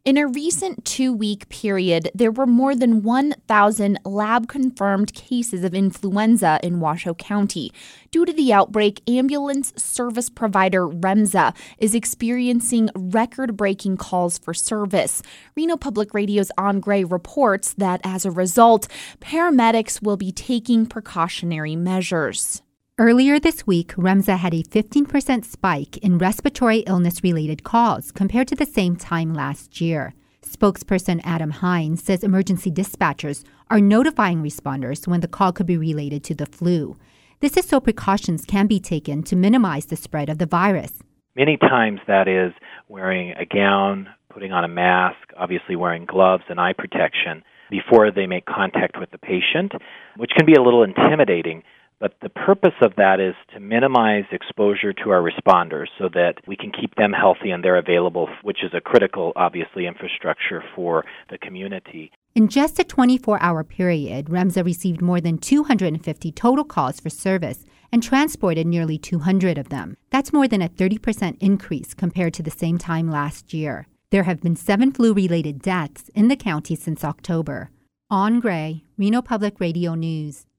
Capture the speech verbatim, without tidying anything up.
In a recent two-week period, there were more than one thousand lab-confirmed cases of influenza in Washoe County. Due to the outbreak, ambulance service provider REMSA is experiencing record-breaking calls for service. Reno Public Radio's On Gray reports that as a result, paramedics will be taking precautionary measures. Earlier this week, REMSA had a fifteen percent spike in respiratory illness-related calls compared to the same time last year. Spokesperson Adam Hines says emergency dispatchers are notifying responders when the call could be related to the flu. This is so precautions can be taken to minimize the spread of the virus. Many times that is wearing a gown, putting on a mask, obviously wearing gloves and eye protection before they make contact with the patient, which can be a little intimidating. But the purpose of that is to minimize exposure to our responders so that we can keep them healthy and they're available, which is a critical, obviously, infrastructure for the community. In just a twenty-four hour period, REMSA received more than two hundred fifty total calls for service and transported nearly two hundred of them. That's more than a thirty percent increase compared to the same time last year. There have been seven flu-related deaths in the county since October. On Gray, Reno Public Radio News.